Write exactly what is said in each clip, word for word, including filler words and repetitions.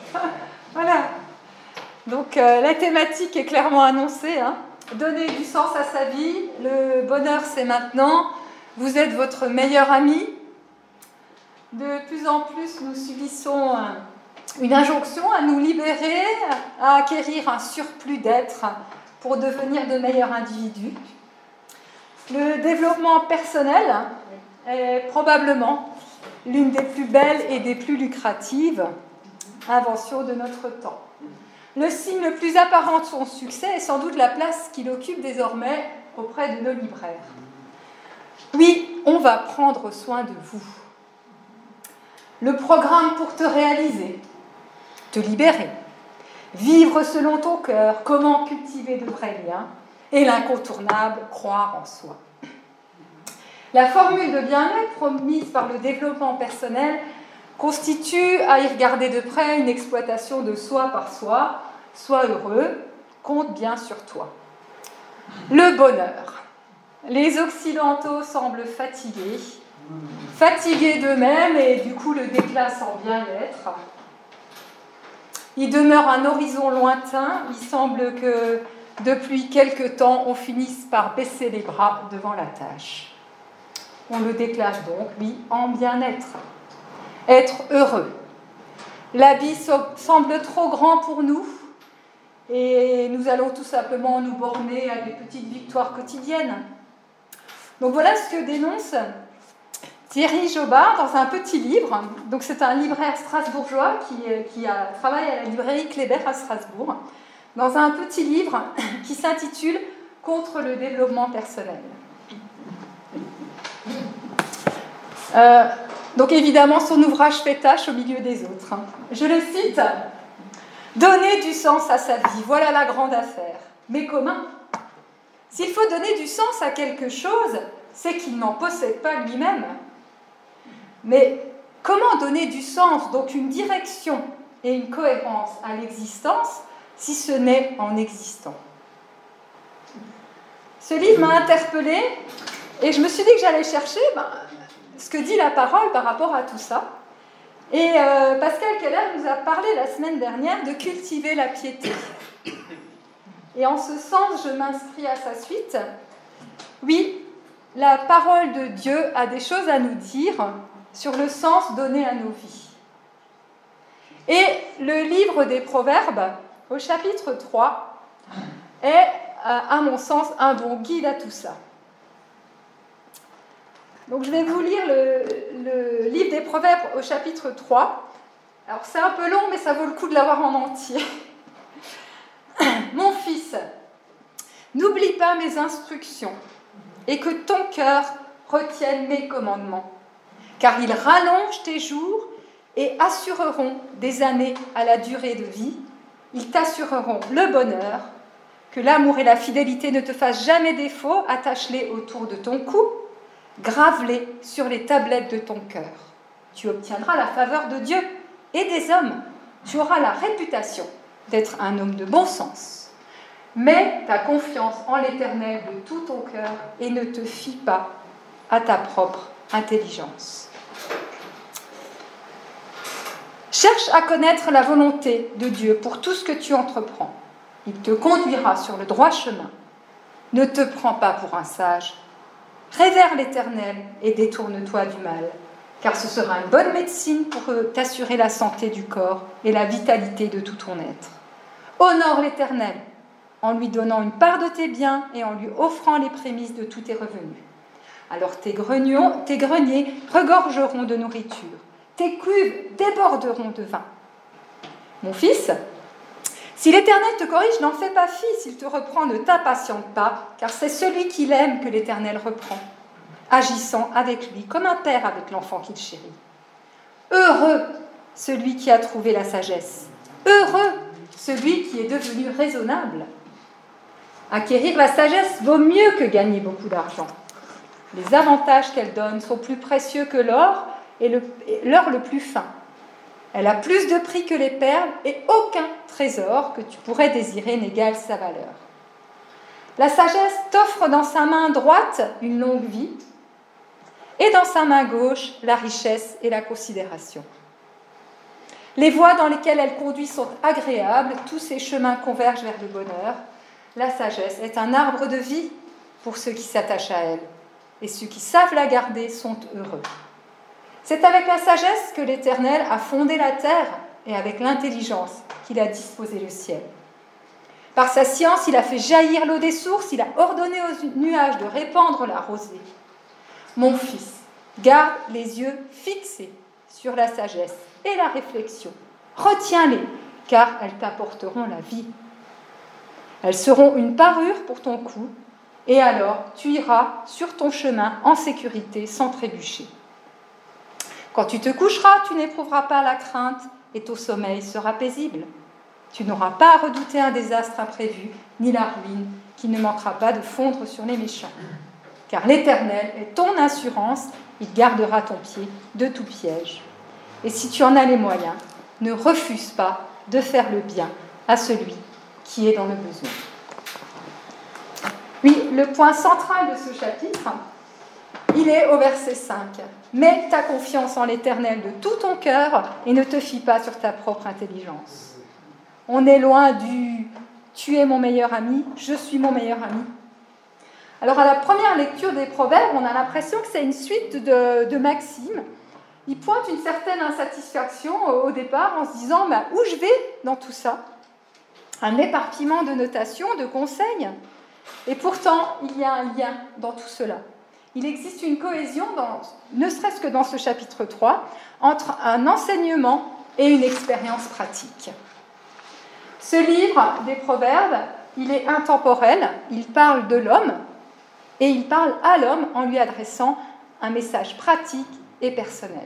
Voilà. Donc euh, la thématique est clairement annoncée. Hein. Donner du sens à sa vie. Le bonheur, c'est maintenant. Vous êtes votre meilleur ami. De plus en plus, nous subissons une injonction à nous libérer, à acquérir un surplus d'être pour devenir de meilleurs individus. Le développement personnel est probablement l'une des plus belles et des plus lucratives inventions de notre temps. Le signe le plus apparent de son succès est sans doute la place qu'il occupe désormais auprès de nos libraires. Oui, on va prendre soin de vous. Le programme pour te réaliser, te libérer, vivre selon ton cœur, comment cultiver de vrais liens, et l'incontournable, croire en soi. La formule de bien-être promise par le développement personnel constitue, à y regarder de près, une exploitation de soi par soi. Sois heureux, compte bien sur toi. Le bonheur. Les Occidentaux semblent fatigués, fatigués d'eux-mêmes et du coup le déclassent en bien-être. Il demeure un horizon lointain. Il semble que depuis quelque temps, on finisse par baisser les bras devant la tâche. On le déclasse donc, lui, en bien-être. Être heureux. L'habit semble trop grand pour nous et nous allons tout simplement nous borner à des petites victoires quotidiennes. Donc voilà ce que dénonce Thierry Jobard dans un petit livre. Donc c'est un libraire strasbourgeois qui, qui a, travaille à la librairie Kléber à Strasbourg, dans un petit livre qui s'intitule « Contre le développement personnel ». Euh, donc évidemment, son ouvrage fait tâche au milieu des autres. Je le cite. « Donner du sens à sa vie, voilà la grande affaire. Mais comment ? S'il faut donner du sens à quelque chose, c'est qu'il n'en possède pas lui-même. Mais comment donner du sens, donc une direction et une cohérence à l'existence, si ce n'est en existant ? » Ce livre m'a interpellée et je me suis dit que j'allais chercher ben, ce que dit la parole par rapport à tout ça. Et euh, Pascal Keller nous a parlé la semaine dernière de cultiver la piété. Et en ce sens, je m'inscris à sa suite. Oui, la parole de Dieu a des choses à nous dire sur le sens donné à nos vies. Et le livre des Proverbes, au chapitre trois, est, à mon sens, un bon guide à tout ça. Donc je vais vous lire le, le livre des Proverbes au chapitre trois. Alors c'est un peu long, mais ça vaut le coup de l'avoir en entier. Mon fils, n'oublie pas mes instructions et que ton cœur retienne mes commandements, car ils rallongent tes jours et assureront des années à la durée de vie. Ils t'assureront le bonheur, que l'amour et la fidélité ne te fassent jamais défaut. Attache-les autour de ton cou, grave-les sur les tablettes de ton cœur. Tu obtiendras la faveur de Dieu et des hommes. Tu auras la réputation d'être un homme de bon sens. Mets ta confiance en l'Éternel de tout ton cœur et ne te fie pas à ta propre intelligence. Cherche à connaître la volonté de Dieu pour tout ce que tu entreprends. Il te conduira sur le droit chemin. Ne te prends pas pour un sage. Révère l'Éternel et détourne-toi du mal, car ce sera une bonne médecine pour t'assurer la santé du corps et la vitalité de tout ton être. Honore l'Éternel en lui donnant une part de tes biens et en lui offrant les prémices de tous tes revenus. Alors tes, grenions, tes greniers regorgeront de nourriture, tes cuves déborderont de vin. Mon fils, si l'Éternel te corrige, n'en fais pas fi. S'il te reprend, ne t'impatiente pas, car c'est celui qu'il aime que l'Éternel reprend, agissant avec lui comme un père avec l'enfant qu'il chérit. Heureux celui qui a trouvé la sagesse. Heureux celui qui est devenu raisonnable. Acquérir la sagesse vaut mieux que gagner beaucoup d'argent. Les avantages qu'elle donne sont plus précieux que l'or et, le, et l'or le plus fin. Elle a plus de prix que les perles et aucun trésor que tu pourrais désirer n'égale sa valeur. La sagesse t'offre dans sa main droite une longue vie et dans sa main gauche la richesse et la considération. Les voies dans lesquelles elle conduit sont agréables, tous ses chemins convergent vers le bonheur. La sagesse est un arbre de vie pour ceux qui s'attachent à elle, et ceux qui savent la garder sont heureux. C'est avec la sagesse que l'Éternel a fondé la terre et avec l'intelligence qu'il a disposé le ciel. Par sa science, il a fait jaillir l'eau des sources, il a ordonné aux nuages de répandre la rosée. Mon fils, garde les yeux fixés sur la sagesse et la réflexion. Retiens-les, car elles t'apporteront la vie. Elles seront une parure pour ton cou, et alors tu iras sur ton chemin en sécurité sans trébucher. Quand tu te coucheras, tu n'éprouveras pas la crainte, et ton sommeil sera paisible. Tu n'auras pas à redouter un désastre imprévu, ni la ruine qui ne manquera pas de fondre sur les méchants. Car l'Éternel est ton assurance, il gardera ton pied de tout piège. Et si tu en as les moyens, ne refuse pas de faire le bien à celui qui est dans le besoin. Oui, le point central de ce chapitre, il est au verset cinq. Mets ta confiance en l'Éternel de tout ton cœur et ne te fie pas sur ta propre intelligence. On est loin du « tu es mon meilleur ami, je suis mon meilleur ami ». Alors à la première lecture des Proverbes, on a l'impression que c'est une suite de, de maximes. Il pointe une certaine insatisfaction au départ en se disant bah, « où je vais dans tout ça ?» Un éparpillement de notations, de conseils. Et pourtant, il y a un lien dans tout cela. Il existe une cohésion, dans, ne serait-ce que dans ce chapitre trois, entre un enseignement et une expérience pratique. Ce livre des Proverbes, il est intemporel, il parle de l'homme, et il parle à l'homme en lui adressant un message pratique et personnel.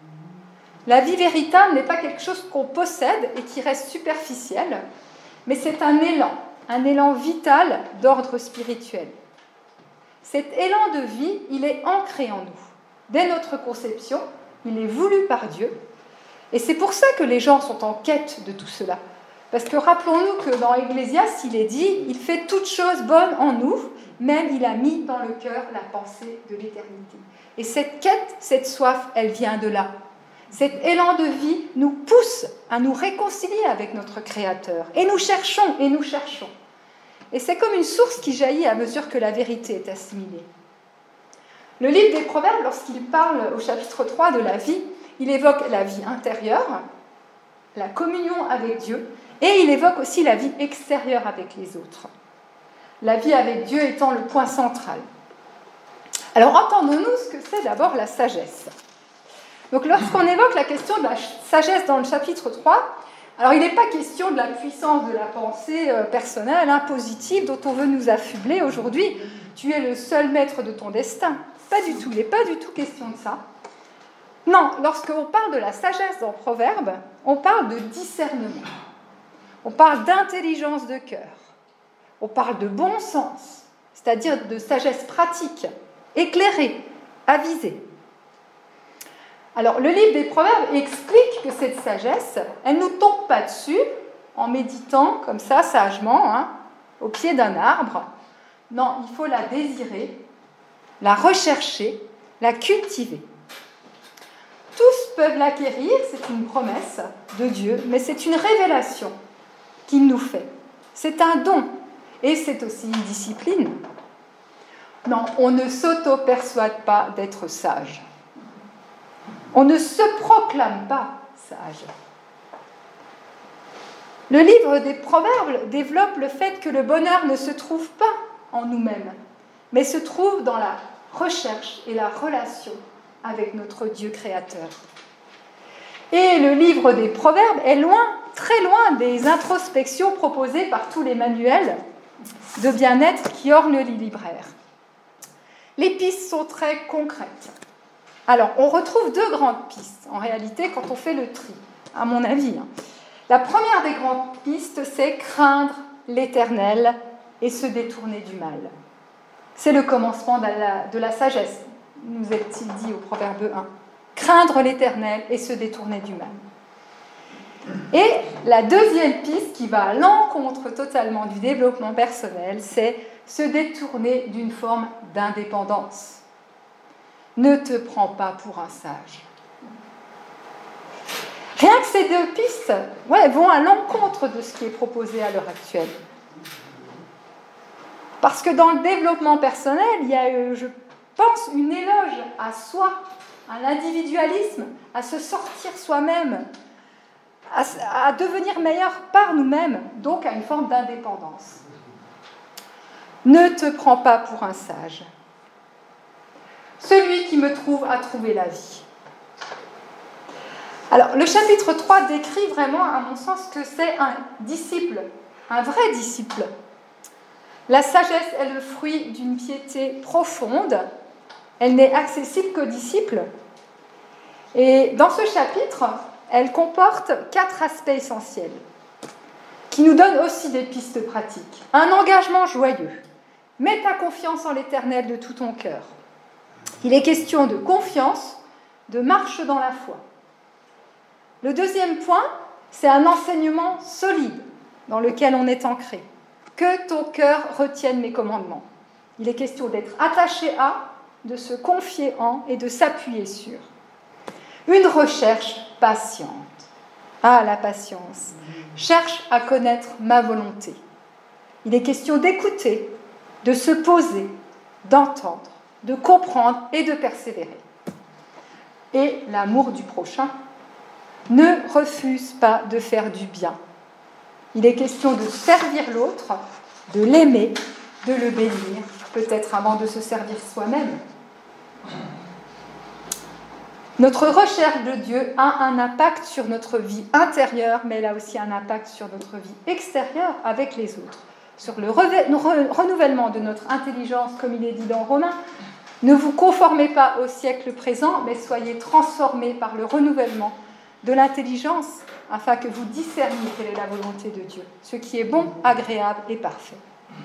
La vie véritable n'est pas quelque chose qu'on possède et qui reste superficiel, mais c'est un élan, un élan vital d'ordre spirituel. Cet élan de vie, il est ancré en nous. Dès notre conception, il est voulu par Dieu, et c'est pour ça que les gens sont en quête de tout cela. Parce que rappelons-nous que dans Ecclésiaste, il est dit « Il fait toutes choses bonnes en nous, même il a mis dans le cœur la pensée de l'éternité. » Et cette quête, cette soif, elle vient de là. Cet élan de vie nous pousse à nous réconcilier avec notre Créateur. Et nous cherchons, et nous cherchons. Et c'est comme une source qui jaillit à mesure que la vérité est assimilée. Le livre des Proverbes, lorsqu'il parle au chapitre trois de la vie, il évoque la vie intérieure, la communion avec Dieu, et il évoque aussi la vie extérieure avec les autres. La vie avec Dieu étant le point central. Alors entendons-nous ce que c'est d'abord la sagesse. Donc lorsqu'on évoque la question de la sagesse dans le chapitre trois, alors il n'est pas question de la puissance de la pensée personnelle, hein, positive, dont on veut nous affubler aujourd'hui. Tu es le seul maître de ton destin. Pas du tout, il n'est pas du tout question de ça. Non, lorsqu'on parle de la sagesse dans Proverbes, on parle de discernement. On parle d'intelligence de cœur. On parle de bon sens, c'est-à-dire de sagesse pratique, éclairée, avisée. Alors, le livre des Proverbes explique que cette sagesse, elle ne nous tombe pas dessus en méditant comme ça, sagement, hein, au pied d'un arbre. Non, il faut la désirer, la rechercher, la cultiver. Tous peuvent l'acquérir, c'est une promesse de Dieu, mais c'est une révélation qu'il nous fait. C'est un don, et c'est aussi une discipline. Non, on ne s'auto-persuade pas d'être sage. On ne se proclame pas sage. Le livre des Proverbes développe le fait que le bonheur ne se trouve pas en nous-mêmes, mais se trouve dans la recherche et la relation avec notre Dieu créateur. Et le livre des Proverbes est loin, très loin des introspections proposées par tous les manuels de bien-être qui ornent les libraires. Les pistes sont très concrètes. Alors, on retrouve deux grandes pistes, en réalité, quand on fait le tri, à mon avis. La première des grandes pistes, c'est craindre l'Éternel et se détourner du mal. C'est le commencement de la, de la sagesse, nous est-il dit au Proverbe un. Craindre l'Éternel et se détourner du mal. Et la deuxième piste, qui va à l'encontre totalement du développement personnel, c'est se détourner d'une forme d'indépendance. Ne te prends pas pour un sage. Rien que ces deux pistes ouais, vont à l'encontre de ce qui est proposé à l'heure actuelle. Parce que dans le développement personnel, il y a, je pense, une éloge à soi, à l'individualisme, à se sortir soi-même, à, à devenir meilleur par nous-mêmes, donc à une forme d'indépendance. Ne te prends pas pour un sage. Celui qui me trouve a trouvé la vie. Alors, le chapitre trois décrit vraiment, à mon sens, que c'est un disciple, un vrai disciple. La sagesse est le fruit d'une piété profonde. Elle n'est accessible qu'aux disciples. Et dans ce chapitre, elle comporte quatre aspects essentiels qui nous donnent aussi des pistes pratiques. Un engagement joyeux. Mets ta confiance en l'Éternel de tout ton cœur. Il est question de confiance, de marche dans la foi. Le deuxième point, c'est un enseignement solide dans lequel on est ancré. Que ton cœur retienne mes commandements. Il est question d'être attaché à, de se confier en et de s'appuyer sur. Une recherche patiente. Ah, la patience. Cherche à connaître ma volonté. Il est question d'écouter, de se poser, d'entendre, de comprendre et de persévérer. Et l'amour du prochain. Ne refuse pas de faire du bien. Il est question de servir l'autre, de l'aimer, de le bénir, peut-être avant de se servir soi-même. Notre recherche de Dieu a un impact sur notre vie intérieure, mais elle a aussi un impact sur notre vie extérieure avec les autres. Sur le renouvellement de notre intelligence, comme il est dit dans Romains, ne vous conformez pas au siècle présent, mais soyez transformés par le renouvellement de l'intelligence, afin que vous discerniez quelle est la volonté de Dieu, ce qui est bon, agréable et parfait.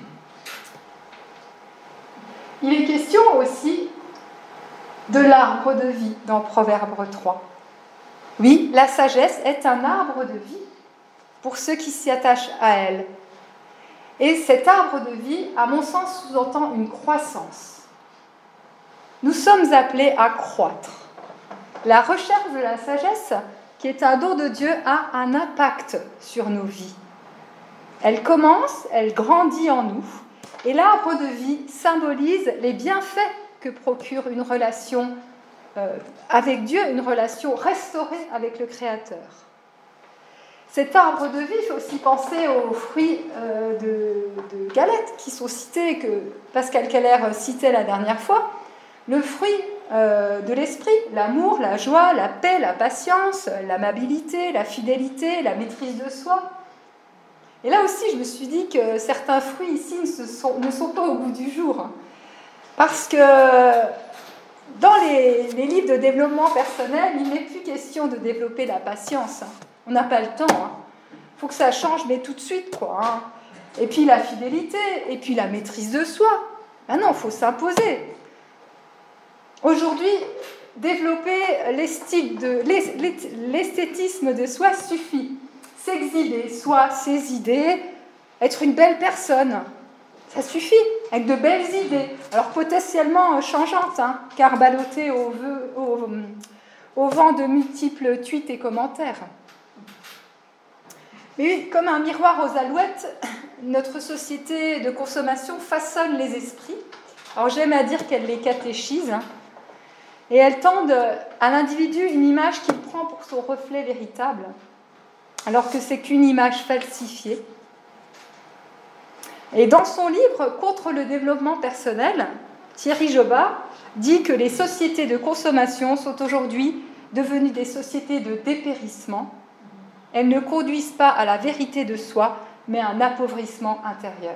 Il est question aussi de l'arbre de vie dans Proverbe trois. Oui, la sagesse est un arbre de vie pour ceux qui s'y attachent à elle. Et cet arbre de vie, à mon sens, sous-entend une croissance. Nous sommes appelés à croître. La recherche de la sagesse, qui est un don de Dieu, a un impact sur nos vies. Elle commence, elle grandit en nous, et l'arbre de vie symbolise les bienfaits que procure une relation euh, avec Dieu, une relation restaurée avec le Créateur. Cet arbre de vie, il faut aussi penser aux fruits euh, de, de Galette qui sont cités, que Pascal Keller citait la dernière fois. Le fruit euh, de l'esprit, l'amour, la joie, la paix, la patience, l'amabilité, la fidélité, la maîtrise de soi. Et là aussi, je me suis dit que certains fruits ici ne sont, ne sont pas au goût du jour. Parce que dans les, les livres de développement personnel, il n'est plus question de développer la patience. On n'a pas le temps. Il faut que ça change, mais tout de suite, quoi. Hein. Et puis la fidélité, et puis la maîtrise de soi. Maintenant, il faut s'imposer. Aujourd'hui, développer de, l'esthétisme de soi suffit. S'exhiber, soi, ses idées, être une belle personne, ça suffit, avec de belles idées. Alors potentiellement changeantes, hein, car ballottées au, au, au vent de multiples tweets et commentaires. Mais comme un miroir aux alouettes, notre société de consommation façonne les esprits. Alors j'aime à dire qu'elle les catéchise, hein, et elle tend à l'individu une image qu'il prend pour son reflet véritable, alors que c'est qu'une image falsifiée. Et dans son livre « Contre le développement personnel », Thierry Jobat dit que les sociétés de consommation sont aujourd'hui devenues des sociétés de dépérissement. Elles ne conduisent pas à la vérité de soi, mais à un appauvrissement intérieur.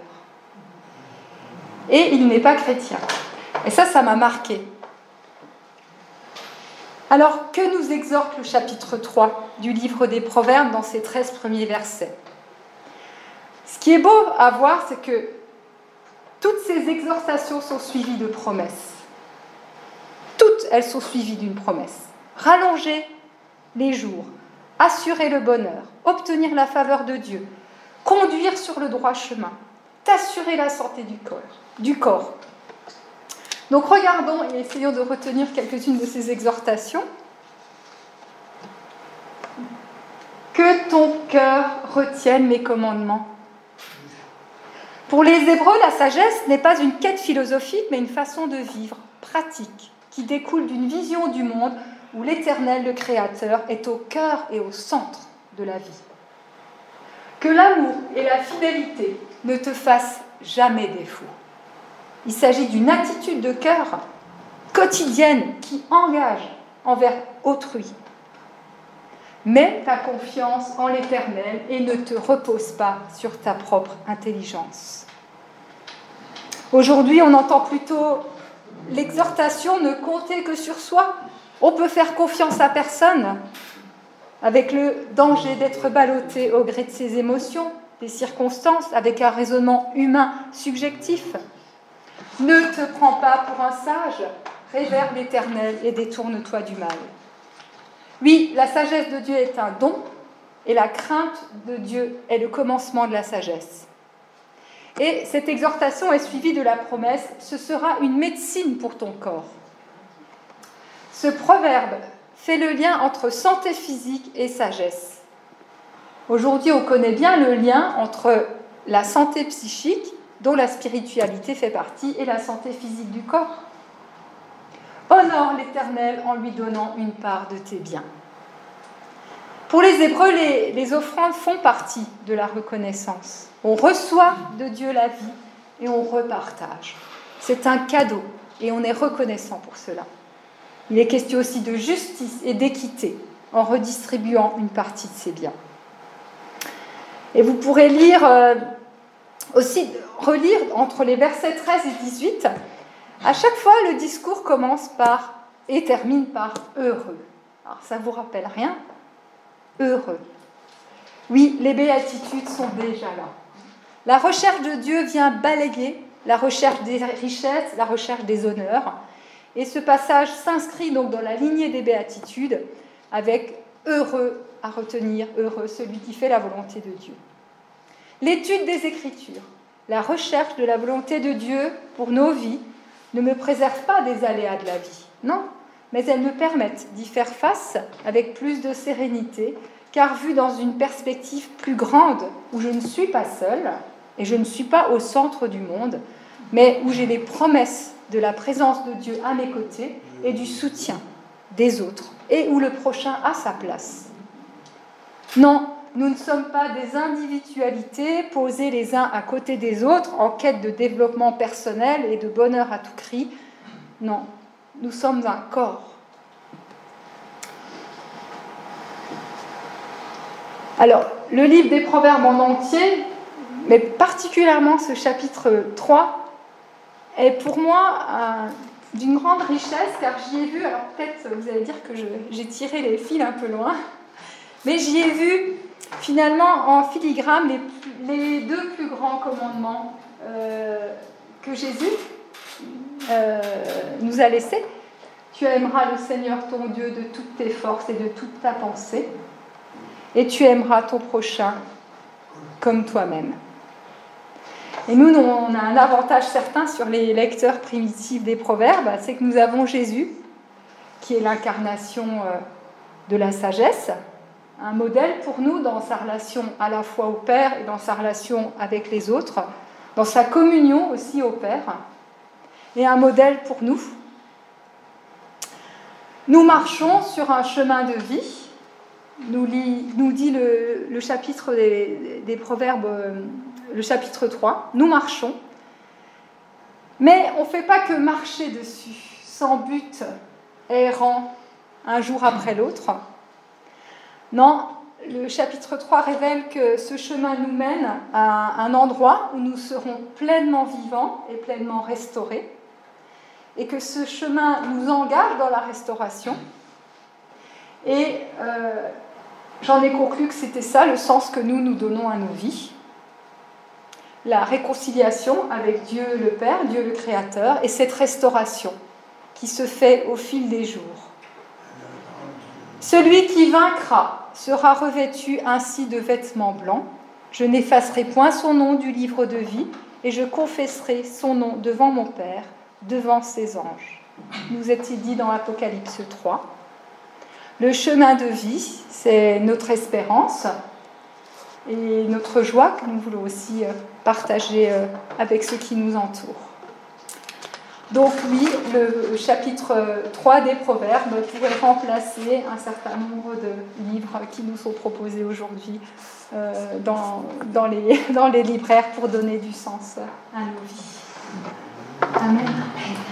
Et il n'est pas chrétien. Et ça, ça m'a marqué. Alors, que nous exhorte le chapitre trois du livre des Proverbes dans ses treize premiers versets ? Ce qui est beau à voir, c'est que toutes ces exhortations sont suivies de promesses. Toutes elles sont suivies d'une promesse. Rallonger les jours, assurer le bonheur, obtenir la faveur de Dieu, conduire sur le droit chemin, t'assurer la santé du corps. Du corps. Donc regardons et essayons de retenir quelques-unes de ces exhortations. Que ton cœur retienne mes commandements. Pour les Hébreux, la sagesse n'est pas une quête philosophique, mais une façon de vivre pratique qui découle d'une vision du monde où l'Éternel, le Créateur, est au cœur et au centre de la vie. Que l'amour et la fidélité ne te fassent jamais défaut. Il s'agit d'une attitude de cœur quotidienne qui engage envers autrui. Mets ta confiance en l'Éternel et ne te repose pas sur ta propre intelligence. Aujourd'hui, on entend plutôt l'exhortation ne compter que sur soi. On peut faire confiance à personne, avec le danger d'être ballotté au gré de ses émotions, des circonstances, avec un raisonnement humain subjectif. Ne te prends pas pour un sage, révère l'Éternel et détourne-toi du mal. Oui, la sagesse de Dieu est un don, et la crainte de Dieu est le commencement de la sagesse. Et cette exhortation est suivie de la promesse « ce sera une médecine pour ton corps ». Ce proverbe fait le lien entre santé physique et sagesse. Aujourd'hui, on connaît bien le lien entre la santé psychique, dont la spiritualité fait partie, et la santé physique du corps. Honore l'Éternel en lui donnant une part de tes biens. Pour les Hébreux, les, les offrandes font partie de la reconnaissance. On reçoit de Dieu la vie et on repartage. C'est un cadeau et on est reconnaissant pour cela. Il est question aussi de justice et d'équité en redistribuant une partie de ses biens. Et vous pourrez lire euh, aussi, relire entre les versets treize et dix-huit. À chaque fois, le discours commence par et termine par « heureux ». Alors, ça ne vous rappelle rien ? Heureux. Oui, les béatitudes sont déjà là. La recherche de Dieu vient balayer la recherche des richesses, la recherche des honneurs. Et ce passage s'inscrit donc dans la lignée des béatitudes avec « heureux à retenir, heureux celui qui fait la volonté de Dieu ». L'étude des Écritures, la recherche de la volonté de Dieu pour nos vies, ne me préservent pas des aléas de la vie, non, mais elles me permettent d'y faire face avec plus de sérénité, car vu dans une perspective plus grande, où je ne suis pas seule, et je ne suis pas au centre du monde, mais où j'ai les promesses de la présence de Dieu à mes côtés et du soutien des autres, et où le prochain a sa place. Non, nous ne sommes pas des individualités posées les uns à côté des autres en quête de développement personnel et de bonheur à tout cri. Non, nous sommes un corps. Alors, le livre des Proverbes en entier, mais particulièrement ce chapitre trois, est pour moi un, d'une grande richesse, car j'y ai vu, alors peut-être vous allez dire que je, j'ai tiré les fils un peu loin, mais j'y ai vu finalement en filigrane les, les deux plus grands commandements euh, que Jésus euh, nous a laissés. Tu aimeras le Seigneur ton Dieu de toutes tes forces et de toute ta pensée, et tu aimeras ton prochain comme toi-même. Et nous, on a un avantage certain sur les lecteurs primitifs des Proverbes, c'est que nous avons Jésus, qui est l'incarnation de la sagesse, un modèle pour nous dans sa relation à la fois au Père et dans sa relation avec les autres, dans sa communion aussi au Père, et un modèle pour nous. Nous marchons sur un chemin de vie, nous, lit, nous dit le, le chapitre des, des Proverbes, le chapitre trois, nous marchons, mais on ne fait pas que marcher dessus, sans but, errant un jour après l'autre. Non, le chapitre trois révèle que ce chemin nous mène à un endroit où nous serons pleinement vivants et pleinement restaurés, et que ce chemin nous engage dans la restauration. Et euh, j'en ai conclu que c'était ça le sens que nous nous donnons à nos vies. La réconciliation avec Dieu le Père, Dieu le Créateur, et cette restauration qui se fait au fil des jours. Celui qui vaincra sera revêtu ainsi de vêtements blancs. Je n'effacerai point son nom du livre de vie, et je confesserai son nom devant mon Père, devant ses anges. Nous est-il dit dans Apocalypse trois. Le chemin de vie, c'est notre espérance et notre joie que nous voulons aussi partager avec ceux qui nous entourent. Donc oui, le chapitre trois des Proverbes pourrait remplacer un certain nombre de livres qui nous sont proposés aujourd'hui euh, dans, dans, les, dans les libraires pour donner du sens à nos vies. Amen. Amen.